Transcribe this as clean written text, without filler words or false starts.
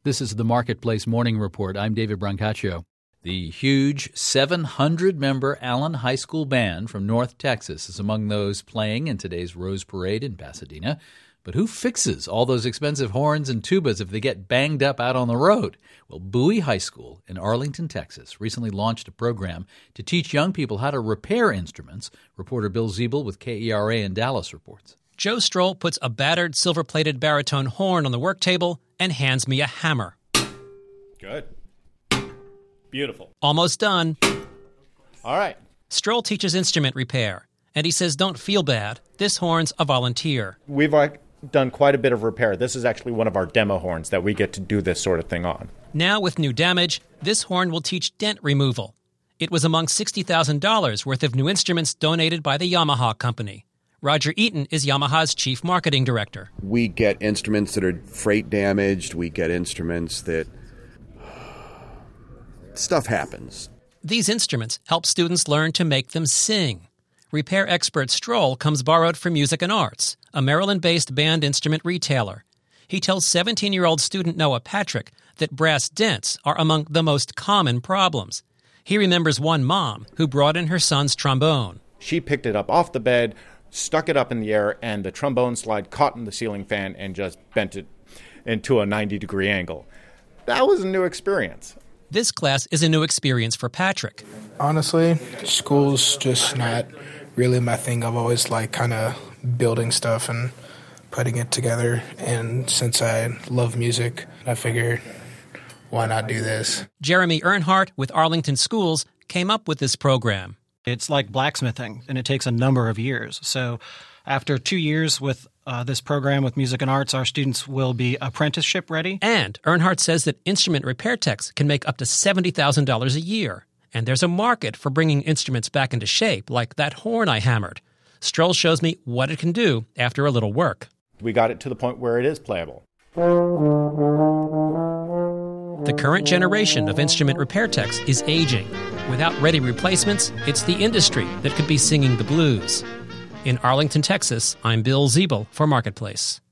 This is the Marketplace Morning Report. I'm David Brancaccio. The huge 700-member Allen High School Band from North Texas is among those playing in today's Rose Parade in Pasadena. But who fixes all those expensive horns and tubas if they get banged up out on the road? Well, Bowie High School in Arlington, Texas, recently launched a program to teach young people how to repair instruments. Reporter Bill Ziebel with KERA in Dallas reports. Joe Stroll puts a battered silver-plated baritone horn on the work table and hands me a hammer. Good. Beautiful. Almost done. All right. Stroll teaches instrument repair, and he says don't feel bad. This horn's a volunteer. We've done quite a bit of repair. This is actually one of our demo horns that we get to do this sort of thing on. Now, with new damage, this horn will teach dent removal. It was among $60,000 worth of new instruments donated by the Yamaha company. Roger Eaton is Yamaha's chief marketing director. We get instruments that are freight damaged. We get instruments that... stuff happens. These instruments help students learn to make them sing. Repair expert Stroll comes borrowed from Music and Arts, a Maryland-based band instrument retailer. He tells 17-year-old student Noah Patrick that brass dents are among the most common problems. He remembers one mom who brought in her son's trombone. She picked it up off the bed, stuck it up in the air, and the trombone slide caught in the ceiling fan and just bent it into a 90-degree angle. That was a new experience. This class is a new experience for Patrick. Honestly, school's just not really my thing. I've always liked kind of building stuff and putting it together. And since I love music, I figured, why not do this? Jeremy Earnhardt with Arlington Schools came up with this program. It's like blacksmithing, and it takes a number of years. So after 2 years with this program with Music and Arts, our students will be apprenticeship ready. And Earnhardt says that instrument repair techs can make up to $70,000 a year. And there's a market for bringing instruments back into shape, like that horn I hammered. Stroll shows me what it can do after a little work. We got it to the point where it is playable. The current generation of instrument repair techs is aging. Without ready replacements, it's the industry that could be singing the blues. In Arlington, Texas, I'm Bill Ziebel for Marketplace.